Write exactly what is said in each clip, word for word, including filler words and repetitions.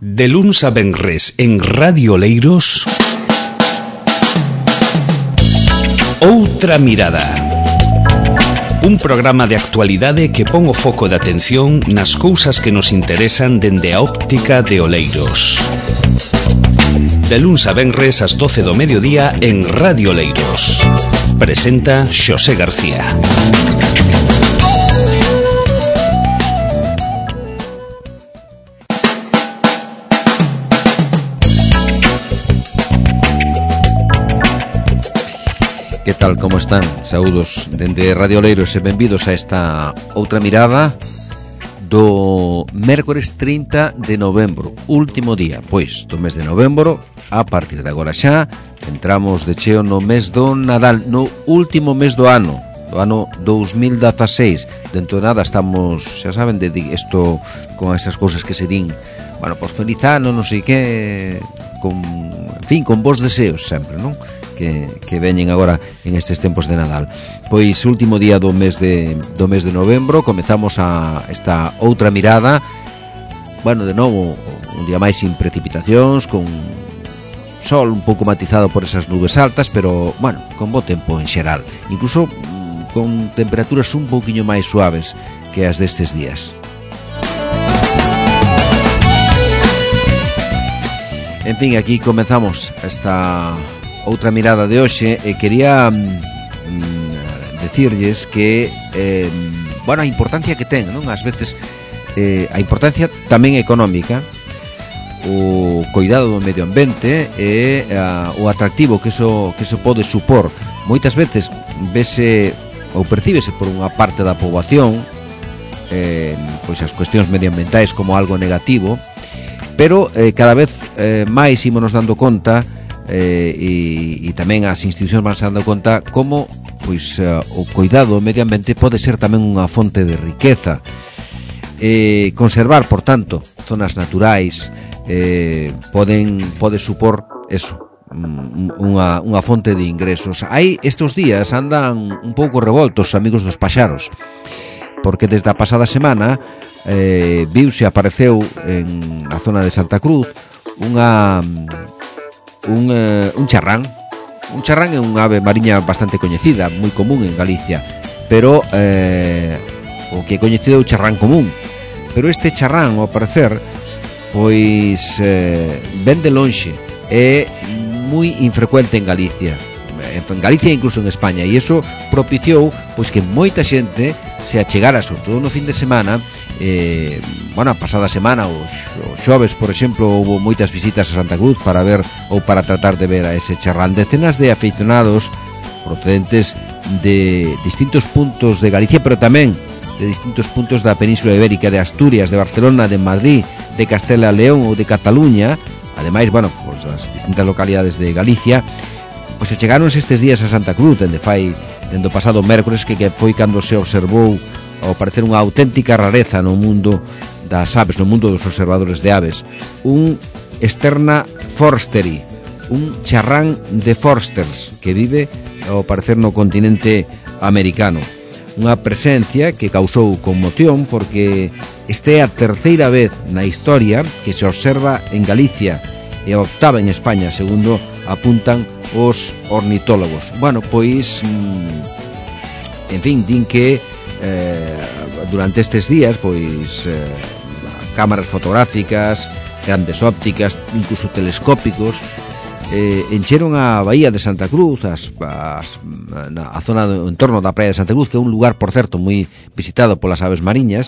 De luns a venres en Radio Oleiros, Outra Mirada. Un programa de actualidade que pon o foco de atención nas cousas que nos interesan dende a óptica de Oleiros. De luns a venres ás doce do mediodía en Radio Oleiros. Presenta Xosé García. Que tal, como están? Saúdos dende Radio Oleiros e benvidos a esta outra mirada do mércores trinta de novembro, último día, pois, do mes de novembro. A partir de agora xa entramos de cheo no mes do Nadal, no último mes do ano, do ano dous mil dezaseis. Dentro de nada estamos, xa saben, de isto con esas cousas que se din, bueno, por feliz ano, non sei que, con, en fin, con bons deseos sempre, non? Que, que veñen agora en estes tempos de Nadal. Pois último día do mes de do mes de novembro comezamos a esta outra mirada. Bueno, de novo un día máis sin precipitacións, con sol un pouco matizado por esas nubes altas, pero bueno, con bo tempo en xeral, incluso con temperaturas un pouquiño máis suaves que as destes días. En fin, aquí comezamos esta outra mirada de hoxe e quería mm, decirlles que eh, bueno, a importancia que ten, non? Ás veces eh, a importancia tamén económica, o cuidado do medio ambiente e a, o atractivo que eso, que eso pode supor. Moitas veces vese ou percíbese por unha parte da poboación eh, pois as cuestións medioambientais como algo negativo, pero eh, cada vez eh, máis ímonos dando conta Eh, e, e tamén as institucións van se dando conta como pois, uh, o cuidado do medio ambiente pode ser tamén unha fonte de riqueza. Eh, conservar, por tanto, zonas naturais eh, poden pode supor eso, unha, unha fonte de ingresos. Aí estes días andan un pouco revoltos os amigos dos paxaros, porque desde a pasada semana eh, viuse, apareceu en a zona de Santa Cruz unha Un, uh, un charrán. Un charrán é unha ave mariña bastante coñecida, moi común en Galicia, pero eh, o que é coñecido é o charrán común. Pero este charrán, ao parecer, pois eh, ven de lonxe, é moi infrecuente en Galicia, en Galicia e incluso en España, e iso propiciou pois que moita xente se achegara, sobre todo no fin de semana. Eh, bueno, a pasada semana os, os xoves, por exemplo, houve moitas visitas a Santa Cruz para ver ou para tratar de ver a ese charrán. Decenas de afeicionados procedentes de distintos puntos de Galicia, pero tamén de distintos puntos da Península Ibérica, de Asturias, de Barcelona, de Madrid, de Castela e León ou de Cataluña, ademais, bueno, pues as distintas localidades de Galicia, pois pues, chegaronse estes días a Santa Cruz, dende fai dende o pasado mércores, que, que foi cando se observou ao parecer unha auténtica rareza no mundo das aves, no mundo dos observadores de aves, un Sterna forsteri, un charrán de Forsters que vive ao parecer no continente americano. Unha presencia que causou conmoción porque esta é a terceira vez na historia que se observa en Galicia e a octava en España, segundo apuntan os ornitólogos. Bueno, pois en fin, din que Eh, durante estes días pois eh, cámaras fotográficas, grandes ópticas, incluso telescópicos eh, encheron a Bahía de Santa Cruz, as, as, na, a zona do entorno da praia de Santa Cruz, que é un lugar, por certo, moi visitado polas aves mariñas,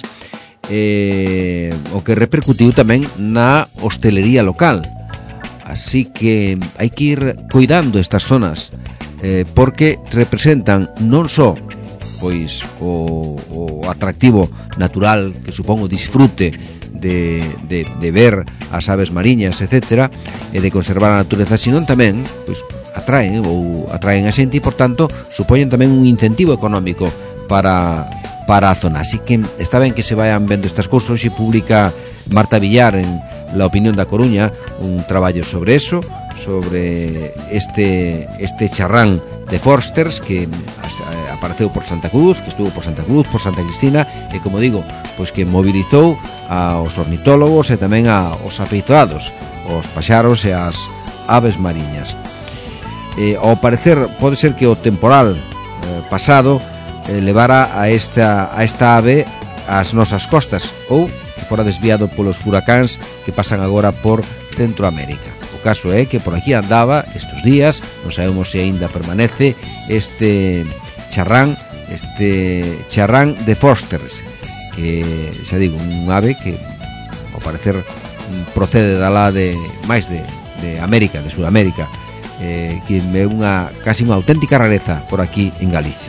eh, o que repercutiu tamén na hostelería local. Así que hai que ir cuidando estas zonas eh, porque representan non só pois o, o atractivo natural que supón o disfrute de, de, de ver as aves mariñas, etcétera, e de conservar a natureza, sino tamén pois atraen ou atraen a xente e, por tanto, supoñen tamén un incentivo económico para, para a zona. Así que está ben que se vayan vendo estas cousas. Hoxe publica Marta Villar en La Opinión da Coruña un traballo sobre eso, sobre este este charrán de Forsters que apareceu por Santa Cruz, que estuvo por Santa Cruz, por Santa Cristina, e como digo, pois que mobilizou aos ornitólogos e tamén aos afeiçoados, os paxaros e as aves mariñas. Eh, ao parecer, pode ser que o temporal eh, pasado eh, levara a esta, a esta ave ás nosas costas, ou que fora desviado polos furacáns que pasan agora por Centroamérica. O caso é que por aquí andaba estes días, non sabemos se aínda permanece, este charrán, este charrán de Forsters, que, xa digo, un ave que, ao parecer, procede da lá de máis de, de América, de Sudamérica, eh, que é unha casi unha auténtica rareza por aquí en Galicia.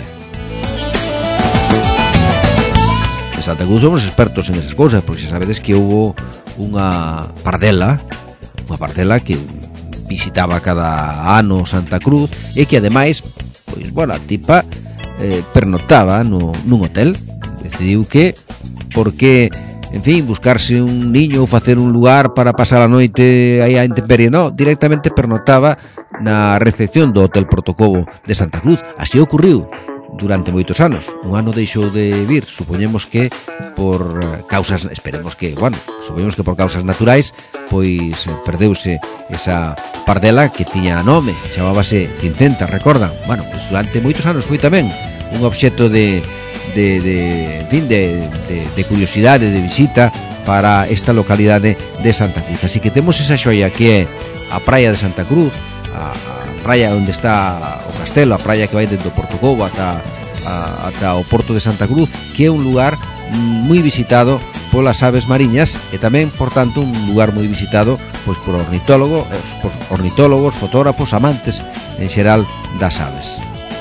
En Santa Cruz somos expertos en esas cousas, porque xa sabedes que houve unha pardela, unha pardela que visitaba cada ano Santa Cruz e que ademais, pois, bueno, a tipa eh, pernoctaba no, nun hotel. Decidiu que, porque, en fin, buscarse un niño ou facer un lugar para pasar a noite aí a intemperie, no, directamente pernoctaba na recepción do Hotel Protocobo de Santa Cruz. Así ocorriu durante moitos anos. Un ano deixou de vir, supoñemos que por causas, esperemos que, bueno, supoñemos que por causas naturais, pois perdeuse esa pardela que tiña nome, chamábase Quincenta, recordan? Bueno, pois durante moitos anos foi tamén un obxecto de, de, de en fin, de, de, de curiosidade, de visita para esta localidade de Santa Cruz. Así que temos esa xoia que é a praia de Santa Cruz, a, a praia onde está o castelo, a praia que vai dentro do Portocobo ata, a, ata o Porto de Santa Cruz, que é un lugar moi visitado polas aves mariñas e tamén, por tanto, un lugar moi visitado pois por ornitólogo, por ornitólogos, fotógrafos, amantes en xeral das aves.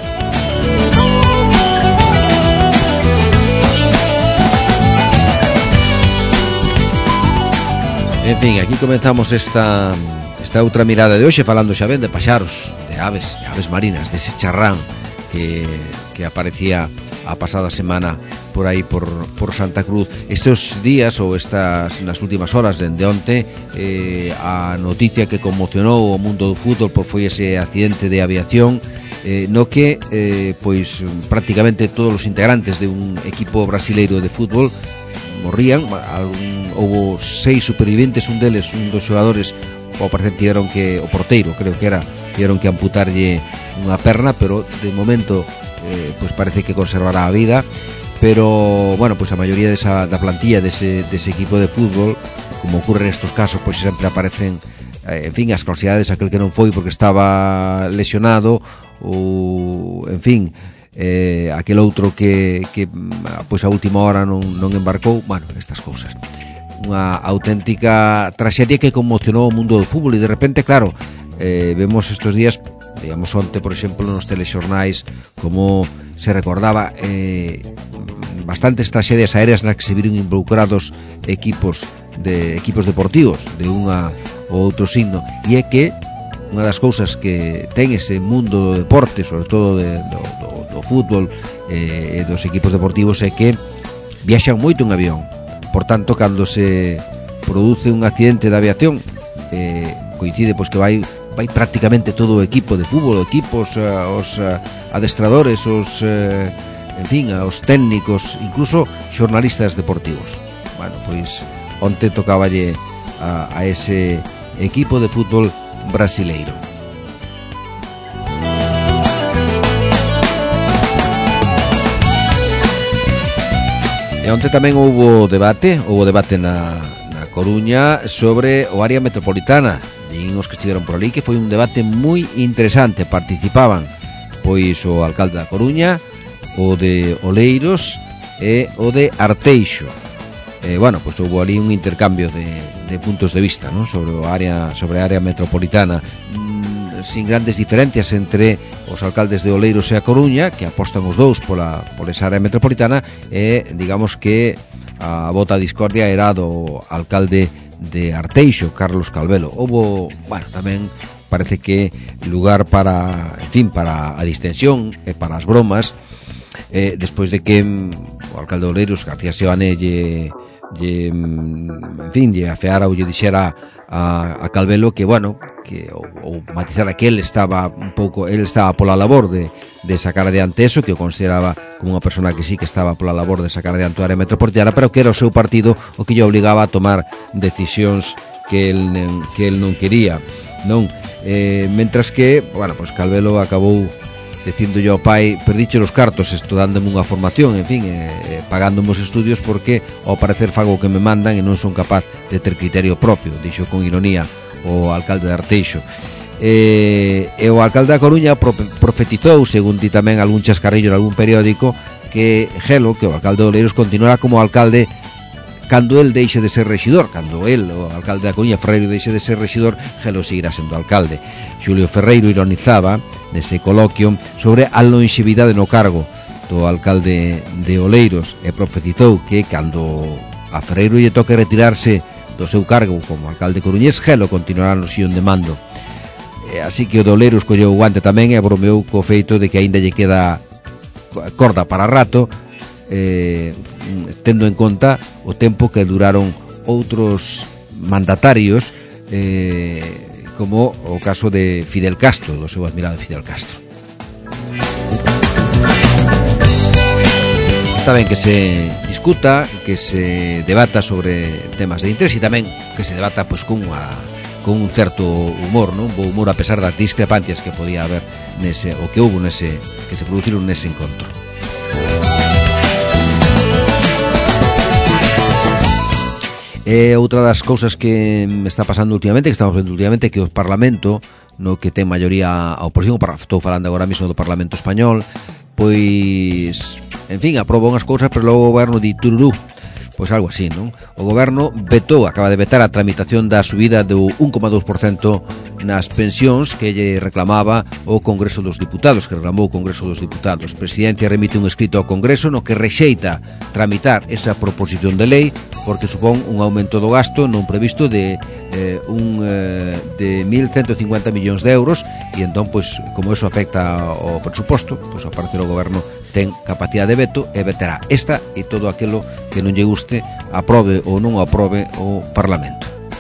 En fin, aquí comenzamos esta esta outra mirada de hoxe, falando xa ben de paxaros, de aves, de aves marinas, dese charrán que, que aparecía a pasada semana por aí por, por Santa Cruz. Estes días ou estas nas últimas horas dende onte, eh, a noticia que conmocionou o mundo do fútbol por foi ese accidente de aviación, eh, no que eh, pois prácticamente todos os integrantes de un equipo brasileiro de fútbol morrían. Algún, houve seis superviventes, un deles, un dos xogadores, ao parecer tiveron que, o porteiro creo que era, tiveron que amputarlle unha perna, pero de momento eh, pois parece que conservará a vida. Pero, bueno, pois a maioría desa, da plantilla dese, dese equipo de fútbol, como ocurre nestos casos, pois sempre aparecen, eh, en fin, as causalidades, aquel que non foi porque estaba lesionado, ou, en fin, eh, aquel outro que, que pois a última hora non, non embarcou. Bueno, estas cousas, unha auténtica traxedia que conmocionou o mundo do fútbol. E de repente, claro, eh, vemos estes días, digamos onte, por exemplo, nos telexornais, como se recordaba eh, bastantes traxedias aéreas nas que se viron involucrados equipos de equipos deportivos de unha ou outro signo. E é que unha das cousas que ten ese mundo do deporte, sobre todo de, do, do, do fútbol eh, e dos equipos deportivos, é que viaxan moito en avión. Por tanto, cando se produce un accidente de aviación, eh, coincide pois que vai vai prácticamente todo o equipo de fútbol, equipos, uh, os uh, adestradores, os uh, en fin, os técnicos, incluso xornalistas deportivos. Bueno, pois onte tocáballe a, a ese equipo de fútbol brasileiro. E onte tamén houbo debate, houbo debate na, na Coruña sobre o área metropolitana. Din os que estiveron por ali que foi un debate moi interesante. Participaban pois o alcalde da Coruña, o de Oleiros e o de Arteixo. E, bueno, pois houve ali un intercambio de, de puntos de vista, ¿no?, sobre o área, sobre a área metropolitana, mm, sin grandes diferencias entre os alcaldes de Oleiros e a Coruña, que apostan os dous pola, por esa área metropolitana, e digamos que a vota de discordia era do alcalde de Arteixo, Carlos Calvelo. Houbo, bueno, tamén parece que lugar para, en fin, para a distensión e para as bromas, eh, despois de que o alcalde de Oleiros, García Seoane, lle, lle, en fin, lle afeara ou lle dixera a, a Calvelo que, bueno, que ou, ou matizara que ele estaba un pouco, ele estaba pola labor de, de sacar adiante eso, que o consideraba como unha persona que sí que estaba pola labor de sacar adiante a área metropolitana, pero que era o seu partido o que lle obligaba a tomar decisións que el, que el non quería, non? Eh, mentras que, bueno, pues Calvelo acabou dicindo yo ao pai, perdiche os cartos estudándome unha formación, en fin, eh, pagándome os estudios porque ao parecer fago o que me mandan e non son capaz de ter criterio propio, dixo con ironía o alcalde de Arteixo. E, e o alcalde da Coruña profetizou, según di tamén algún chascarrillo en algún periódico, que Gelo, que o alcalde de Oleiros, continuará como alcalde cando el deixe de ser rexidor. Cando el, o alcalde da Coruña, Ferreiro, deixe de ser rexidor, Gelo seguirá sendo alcalde. Xulio Ferreiro ironizaba nese coloquio sobre a longevidade no cargo do alcalde de Oleiros e profetizou que cando a Ferreiro lle toque retirarse do seu cargo como alcalde coruñés, Gelo continuará no sillón de mando. E así que o de Oleiros colleu o guante tamén e bromeou co feito de que aínda lle queda corda para rato, eh, tendo en conta o tempo que duraron outros mandatarios, eh, como o caso de Fidel Castro, do seu admirado Fidel Castro. Está ben que se discuta, que se debata sobre temas de interés e tamén que se debata pois con unha con un certo humor, non? Un bo humor a pesar das discrepancias que podía haber nese, o que houve nese, que se produciron nese encontro. E outra das cousas que me está pasando últimamente, que estamos vendo últimamente, que o Parlamento, no que ten maioría a oposición, estou falando agora mesmo do Parlamento Español, pois, en fin, aproba unhas cousas, pero logo o goberno di tururú, pois algo así, non? O goberno vetou, acaba de vetar a tramitación da subida do un coma dos por cento nas pensións que lle reclamaba o Congreso dos Diputados, que reclamou o Congreso dos Diputados. A Presidencia remite un escrito ao Congreso no que rexeita tramitar esa proposición de lei porque supón un aumento do gasto non previsto de eh, un eh, de mil ciento cincuenta millóns de euros e entón, pois, como eso afecta ao presuposto, pois, ao parecer o goberno ten capacidade de veto e veterá esta e todo aquilo que non lle guste, aprobe ou non aprobe o Parlamento.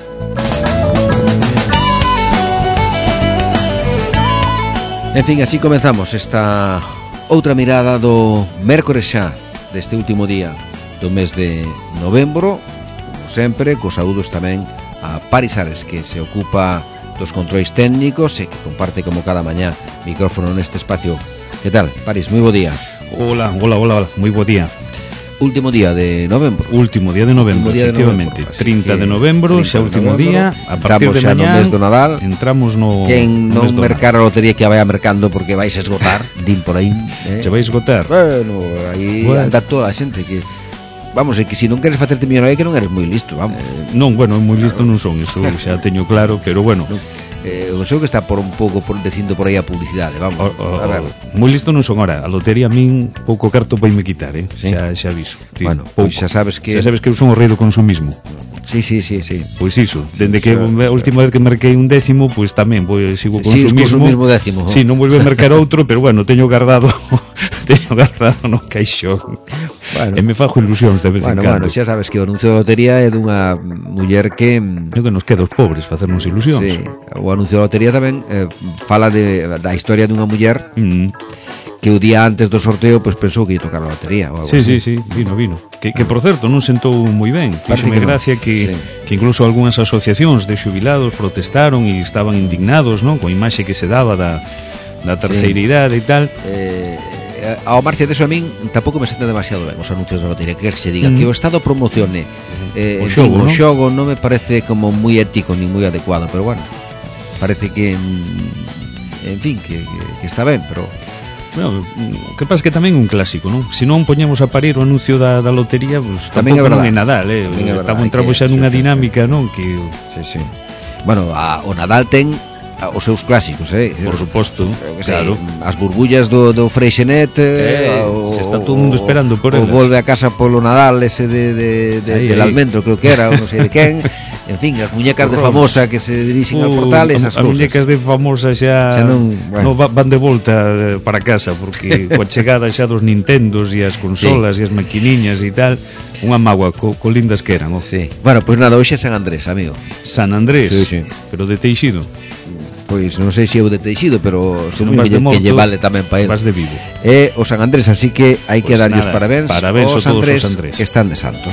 En fin, así comenzamos esta outra mirada do mércores xa deste último día do mes de novembro, como sempre, cos saúdos tamén a Paris Ares, que se ocupa dos controis técnicos e que comparte como cada mañá micrófono neste espacio. Que tal, Paris? Moi bo día. Hola, hola, hola, hola, moi bo día. Último día de novembro. Último día de novembro, día de efectivamente. novembro, trinta de novembro, xa último día. A partir de mañá no mes do Nadal. Entramos no Quen non mercar a lotería que a vai a mercando porque vais a esgotar, din por aí, eh? Se vais esgotar. Bueno, aí bueno. anda toda a xente que vamos, é que se non queres facerte millonario é que non eres moi listo, vamos. Eh, non, bueno, moi listo non son, eso xa teño claro, pero bueno. No. Eh, o seu que está por un pouco por, dicindo por aí a publicidade, vamos. O, o, a ver, moi listo non son ahora. A lotería a min pouco carto vai me quitar, eh? Sí? Xa, xa aviso. Sí, bueno, pouco. pois xa sabes que xa sabes que eu son o rei do consumismo. Sí, sí, sí, sí. Pois iso, dende que sí, a última vez que marquei un décimo, pois tamén vou sigo sí, consumismo. Sí, mismo décimo. Sí, non volve a marcar outro, pero bueno, teño guardado, teño guardado no caixón. Bueno, e me fajo ilusións de vez bueno, en cando. Bueno, xa sabes que o anuncio da lotería é dunha muller que é que nos queda os pobres facernos ilusións. Sí, o anuncio da lotería tamén eh, fala de, da historia dunha muller mm. que o día antes do sorteo pois pensou que ia tocar a lotería ou algo sí, así. Sí, sí, vino, vino. Que, que por certo non sentou moi ben. Fíxome gracia no. que, sí. que incluso algunhas asociacións de xubilados protestaron e estaban indignados, non, coa imaxe que se daba da, da terceira sí. idade e tal. Eh, ao marxe deso a min tampouco me sento demasiado ben os anuncios da lotería, que se diga mm. que o Estado promocione eh, o xogo, digo, ¿no? o xogo non me parece como moi ético ni moi adecuado, pero bueno, parece que en fin, que, que, que está ben, pero bueno, que pasa que tamén un clásico, non? Se non poñemos a parir o anuncio da, da lotería, pues, tamén tampouco é non é Nadal, eh? Estamos entramos xa nunha dinámica, non? Que sí, sí. Bueno, a, o Nadal ten os seus clásicos, eh? Por suposto, sei, claro. As burbullas do, do Freixenet, eh, o, está todo o mundo esperando por ela. O volve a casa polo Nadal ese de, de, de, ahí, del ahí. Almendro, creo que era, non sei de quen. En fin, as muñecas de famosa que se dirixen uh, al portal, esas cousas. As muñecas de famosa xa, xa non, bueno. no, van de volta para casa, porque coa chegada xa dos Nintendos e as consolas sí. e as maquiniñas e tal, unha magua co, co lindas que eran. Oh. Sí. Bueno, pois pues nada, hoxe é San Andrés, amigo. San Andrés? Sí, sí. Pero de Teixido? pois non sei se eu de Teixido, pero Se son non moi vas de mellor que morto, lle vale tamén para el. vas de Vigo. E o San Andrés, así que hai que Pois darlle os nada, parabéns, parabéns aos a todos Andrés, os Andrés que están de santo.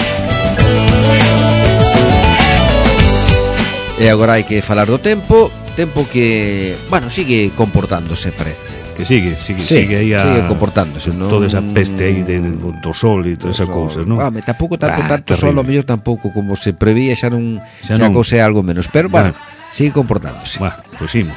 E agora hai que falar do tempo, tempo que, bueno, sigue comportándose, parece. Que sigue, sigue, Sí, sigue aí a... sigue comportándose, non? Toda esa peste aí de, de, do sol e todas esas cousas, non? Ah, me tampouco tanto, Ah, tanto sol, terrible. o mellor tampouco como se prevía, xa non, Xa xa, non. cousa é algo menos, pero, bueno, Bueno. sigue comportándose. Bueno, pois imos.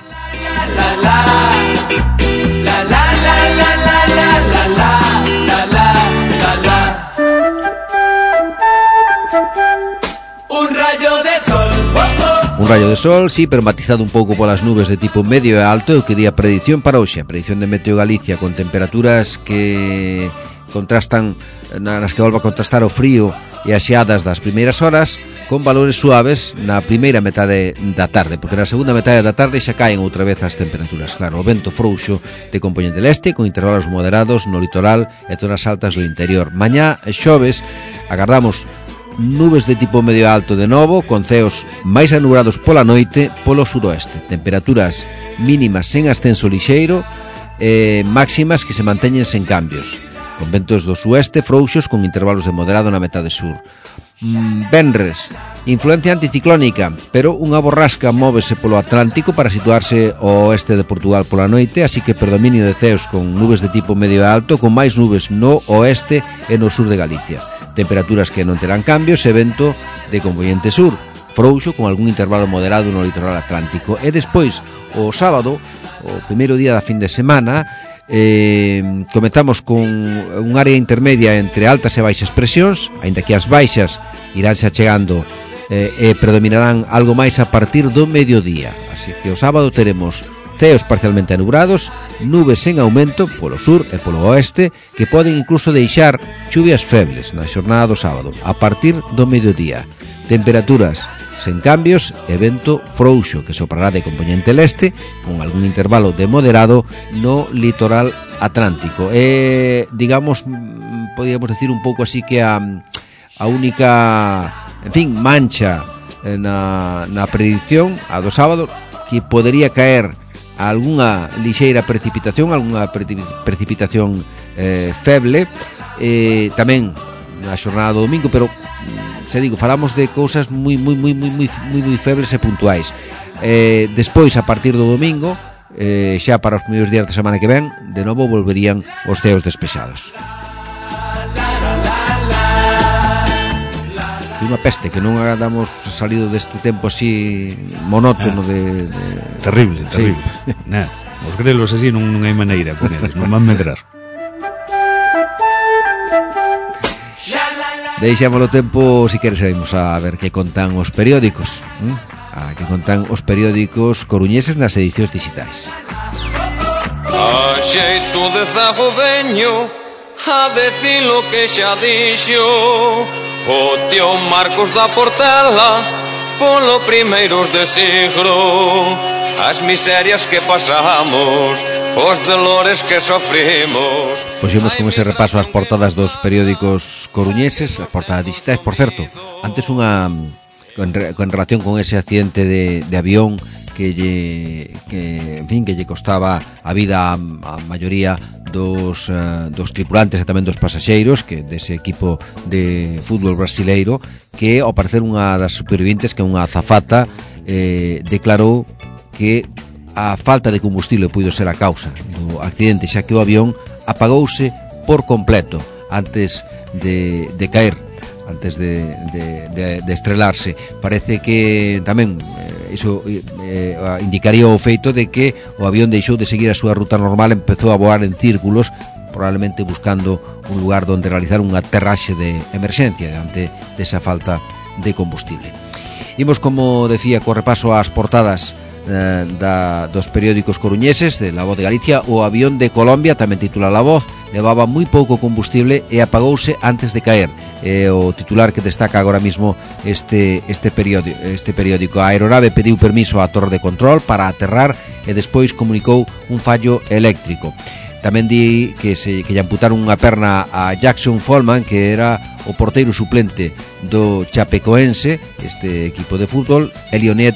Un rayo de sol. Un rayo de sol, sí, pero matizado un pouco polas nubes de tipo medio e alto, o que di a predicción para hoxe. A predicción de Meteo Galicia con temperaturas que contrastan, nas que volva a contrastar o frío e as xeadas das primeiras horas, con valores suaves na primeira metade da tarde, porque na segunda metade da tarde xa caen outra vez as temperaturas. Claro, o vento frouxo de compoñente leste, con intervalos moderados no litoral e zonas altas do interior. Mañá, xoves, agardamos nubes de tipo medio alto de novo, con ceos máis anubrados pola noite polo suroeste. Temperaturas mínimas sen ascenso lixeiro, eh, máximas que se manteñen sen cambios, con ventos do sueste frouxos con intervalos de moderado na metade sur. Mm, Venres, influencia anticiclónica, pero unha borrasca móvese polo Atlántico para situarse ao oeste de Portugal pola noite, así que predominio de ceos con nubes de tipo medio alto, con máis nubes no oeste e no sur de Galicia. Temperaturas que non terán cambios e vento de componente sur, frouxo con algún intervalo moderado no litoral atlántico. E despois, o sábado, o primeiro día da fin de semana, eh, comezamos con un área intermedia entre altas e baixas presións, aínda que as baixas iránse achegando eh, e predominarán algo máis a partir do mediodía. Así que o sábado teremos ceos parcialmente anubrados, nubes en aumento polo sur e polo oeste, que poden incluso deixar chuvias febles na xornada do sábado, a partir do mediodía. Temperaturas sen cambios e vento frouxo, que soprará de componente leste, con algún intervalo de moderado no litoral atlántico. E, digamos, podíamos decir un pouco así que a, a única, en fin, mancha na, na predicción, a do sábado, que podería caer algunha lixeira precipitación, algunha precipitación eh, feble, eh, tamén na xornada do domingo, pero se digo, falamos de cousas moi moi moi moi moi moi, moi febles e puntuais. Eh, despois, a partir do domingo, eh, xa para os primeiros días da semana que ven, de novo volverían os ceos despexados. Unha peste que non hagamos salido deste tempo así monótono, ah, de, de... Terrible, terrible, sí. Nah, os grelos así non, non hai maneira con eles, non van medrar. Deixamos o tempo, si queres saímos a ver que contan os periódicos, ¿eh? A que contan os periódicos coruñeses nas edicións digitais. A xeito de zago veño a decir lo que xa dixo o tío Marcos da Portela polo primeiros de siglo, as miserias que pasamos, os dolores que sofrimos. Pois imos con ese repaso ás portadas dos periódicos coruñeses, as portadas digitais. Por certo, antes unha con, con relación con ese accidente de, de avión que lle, que, en fin, que lle costaba a vida a, a maioría dos, uh, dos tripulantes e tamén dos pasaxeiros, que dese equipo de fútbol brasileiro, que ao parecer unha das supervivientes, que é unha azafata, eh, declarou que a falta de combustible puido ser a causa do accidente, xa que o avión apagouse por completo antes de, de caer, antes de, de, de, de estrelarse. Parece que tamén eh, iso eh, indicaría o feito de que o avión deixou de seguir a súa ruta normal, empezou a voar en círculos, probablemente buscando un lugar donde realizar un aterraxe de emerxencia ante desa falta de combustible. Imos, como decía, co repaso ás portadas eh, da, dos periódicos coruñeses, de La Voz de Galicia. O avión de Colombia, tamén titula La Voz, levaba moi pouco combustible e apagouse antes de caer. É o titular que destaca agora mismo este, este, periódico, este periódico. A aeronave pediu permiso á torre de control para aterrar e despois comunicou un fallo eléctrico. Tamén di que se que lle amputaron unha perna a Jackson Follman, que era o porteiro suplente do Chapecoense, este equipo de fútbol. Elio Nieto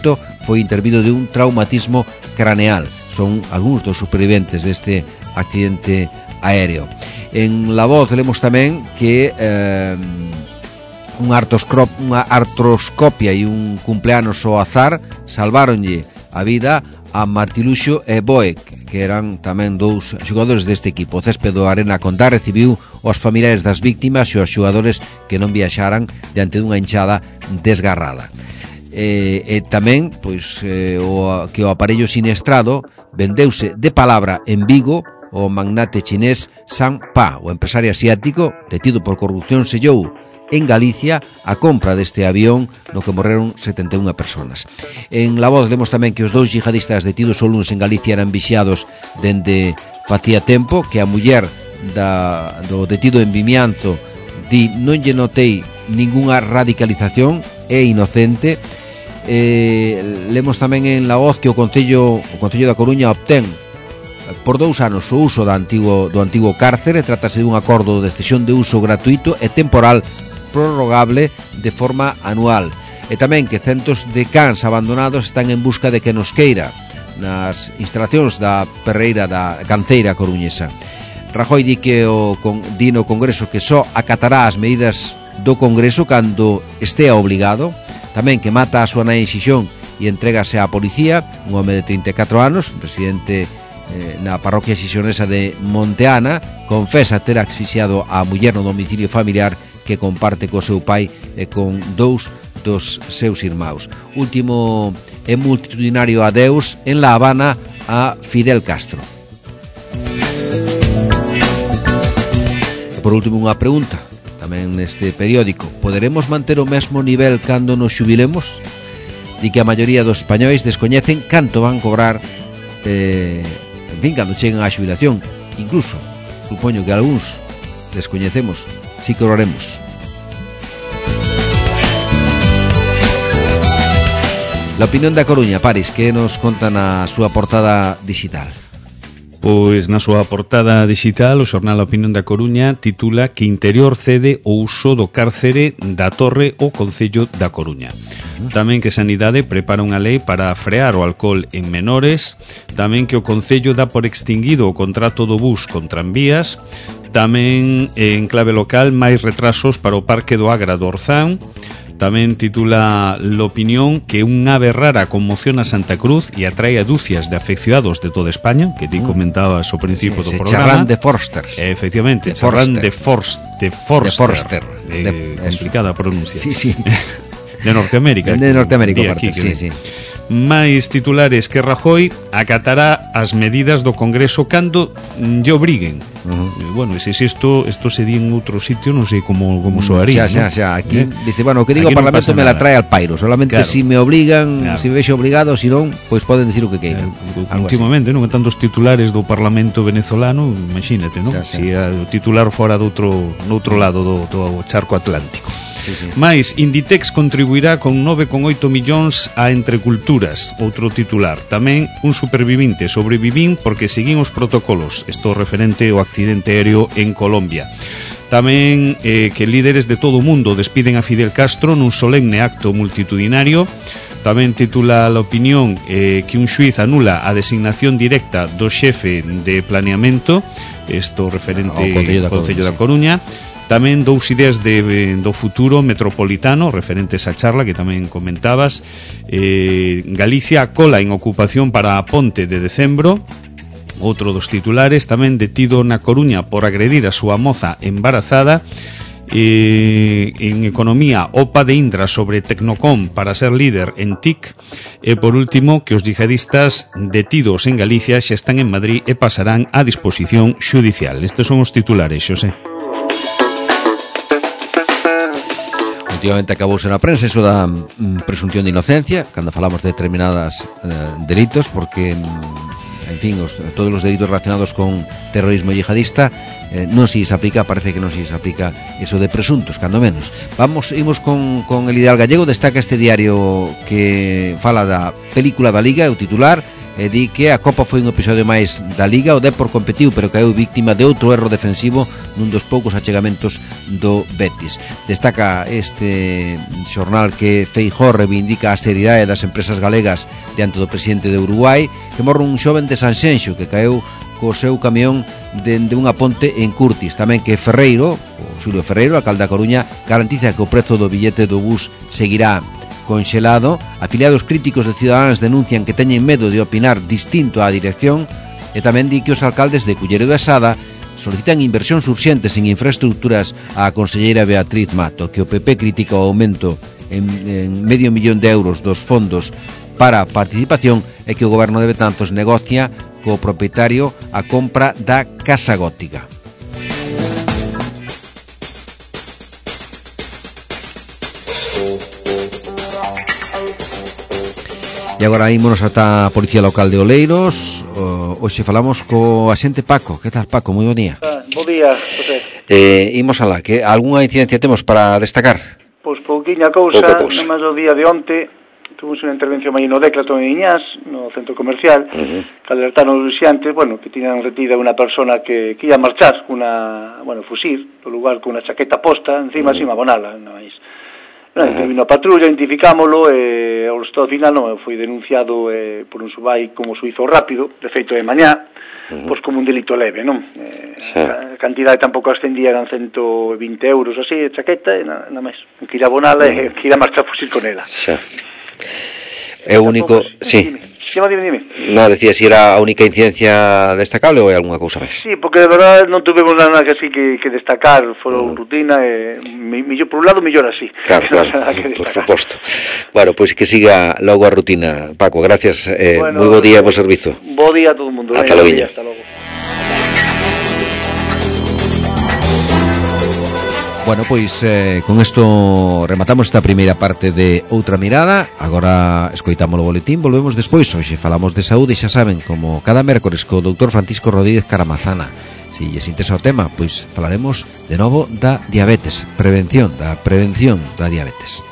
foi intervido de un traumatismo craneal. Son algúns dos superviventes deste accidente aéreo. En La Voz lemos tamén que eh, un artroscop, unha artroscopia e un cumpleanos ao azar salváronlle a vida a Martiluxo e Boek, que eran tamén dous xogadores deste equipo. O césped do Arena Condá recibiu os familiares das víctimas e os xogadores que non viaxaran diante dunha hinchada desgarrada. E, e tamén pois, eh, o, que o aparello siniestrado vendeuse de palabra en Vigo. O magnate chinés San Pa, o empresario asiático detido por corrupción, sellou en Galicia a compra deste avión no que morreron setenta e unha persoas. En La Voz lemos tamén que os dous yihadistas detidos o luns en Galicia eran vixiados dende facía tempo, que a muller da, do detido en Vimianzo di non lle notei ningunha radicalización, é inocente. Eh, lemos tamén en La Voz que o Concello, o Concello da Coruña obtén por dous anos o uso do antigo, do antigo cárcere. Trátase dun acordo de cesión de uso gratuito e temporal prorrogable de forma anual. E tamén que centos de cans abandonados están en busca de que nos queira nas instalacións da perreira da canceira coruñesa. Rajoy di que o con, di no Congreso que só acatará as medidas do Congreso cando estea obligado. Tamén que mata a súa nai en Xixón e entrégase á policía. Un home de trinta e catro anos, residente eh, na parroquia xixonesa de Monteana, confesa ter asfixiado a muller no domicilio familiar que comparte co seu pai e con dous dos seus irmãos. Último e multitudinario adeus en La Habana a Fidel Castro. E por último unha pregunta tamén neste periódico: poderemos manter o mesmo nivel cando nos xubilemos? Di que a maioría dos españois descoñecen canto van cobrar eh, en fin, cando cheguen á xubilación. Incluso, supoño que algúns descoñecemos si cobraremos. La opinión da Coruña, Paris, que nos conta na súa portada digital? Pois na súa portada digital o xornal A Opinión da Coruña titula que Interior cede o uso do cárcere da Torre ao Concello da Coruña. Tamén que Sanidade prepara unha lei para frear o alcohol en menores. Tamén que o Concello dá por extinguido o contrato do bus con tranvías. Tamén en clave local máis retrasos para o Parque do Agra do Orzán. Tamén titula L'Opinión que un ave rara conmociona Santa Cruz e atrae a dúcias de afeccionados de toda España, que ti comentabas ao principio sí, do programa. Charrán de Forsters. Eh, efectivamente, de Charrán de, Forst, de Forster. De Forster. Eh, de, complicada a pronuncia. Sí, sí. De Norteamérica. De Norteamérica, aquí, sí, sí. Máis titulares que Rajoy acatará as medidas do Congreso cando lle obriguen. Uh-huh. Bueno, e se isto isto se di en outro sitio, non sei como como soaría. Xa, xa, xa, aquí ¿Eh? dice, bueno, o que digo o Parlamento me la trae al pairo, solamente claro. Si me obligan, claro. Si me vexo obligado, si non, pois pois poden dicir o que queiran. Eh, últimamente, non, tantos titulares do Parlamento venezolano, imagínate, non? Xa, xa. Si o titular fora do outro no outro lado do, do charco atlántico. Sí, sí. Mais Inditex contribuirá con nove con oito millóns a Entreculturas, outro titular. Tamén un supervivinte sobrevivín porque seguín os protocolos, isto referente ao accidente aéreo en Colombia. Tamén eh, que líderes de todo o mundo despiden a Fidel Castro nun solemne acto multitudinario. Tamén titula La Opinión eh, que un xuiz anula a designación directa do xefe de planeamento, isto referente ao Concello da Coruña. Tamén dous ideas de, do futuro metropolitano referentes á charla que tamén comentabas. eh, Galicia cola en ocupación para a ponte de decembro. Outro dos titulares, tamén detido na Coruña por agredir a súa moza embarazada. Eh, en economía, OPA de Indra sobre Tecnocom para ser líder en T I C. E por último, que os yihadistas detidos en Galicia xa están en Madrid e pasarán a disposición xudicial. Estes son os titulares, Xosé. Últimamente acabouse na prensa eso da mm, presunción de inocencia cando falamos de determinadas eh, delitos, porque en fin, os, todos os delitos relacionados con terrorismo yihadista eh, non se aplica, parece que non se aplica eso de presuntos, cando menos. Vamos, imos con, con el Ideal Gallego. Destaca este diario que fala da película da Liga, o titular, e di que a Copa foi un episodio máis da Liga. O Depor competiu, pero caeu víctima de outro erro defensivo nun dos poucos achegamentos do Betis. Destaca este xornal que Feijóo reivindica a seriedade das empresas galegas diante do presidente de Uruguai, que morre un xoven de Sanxenxo que caeu co seu camión dende unha ponte en Curtis. Tamén que Ferreiro, o Xulio Ferreiro, alcalde da Coruña, garantiza que o prezo do billete do bus seguirá conxelado. Afiliados críticos de Ciudadanos denuncian que teñen medo de opinar distinto á dirección, e tamén di que os alcaldes de Culleredo e Sada solicitan inversións urxentes en infraestructuras á conselleira Beatriz Mato, que o P P critica o aumento en, en medio millón de euros dos fondos para a participación e que o goberno de Betanzos negocia co propietario a compra da Casa Gótica. E agora ímonos ata a Policía Local de Oleiros. O, hoxe falamos co axente Paco. Que tal, Paco? Moi bon día. Ah, bo día, José. Eh, imos alá, que algunha incidencia temos para destacar? Pois pouquiña cousa, nomás o día de onte tuvimos unha intervención aí no Déclato en Iñás, no centro comercial, uh-huh. que alertaron os vixiantes, bueno, que tiñan retida unha persona que, que ia marchar cunha, bueno, fusir, no lugar con unha chaqueta posta, encima, uh-huh. sin abonala, non máis. Uh-huh. Vino a patrulla, identificámoslo, e ao estado final non foi denunciado eh, por un subai como suizo rápido, de feito de mañá, uh-huh. pois como un delito leve, non? Eh, sí. A cantidade tampouco ascendía, eran ciento vinte euros así, de chaqueta, e nada máis. Que ir a abonala uh-huh. e que ir a marchar a fusir con ela. Sí. É o único, sí. Dime, dime, dime. No, decía si era a única incidencia destacable ou hai algunha cousa máis? Sí, porque de verdade non tuvemos nada que así que, que destacar, foron mm. rutina e millor por un lado mellor así. Claro, claro, por suposto. Bueno, pois pues que siga logo a rutina, Paco, gracias, eh, bueno, moi bo día por servizo. Bo día a todo o mundo. Hasta logo. Hasta logo. Bueno, pois eh, con isto rematamos esta primeira parte de Outra Mirada. Agora escoitamos o boletín, volvemos despois. Hoxe falamos de saúde, xa saben, como cada mércores co doutor Francisco Rodríguez Caramazana. Si lles interesa o tema, pois falaremos de novo da diabetes, prevención, da prevención da diabetes.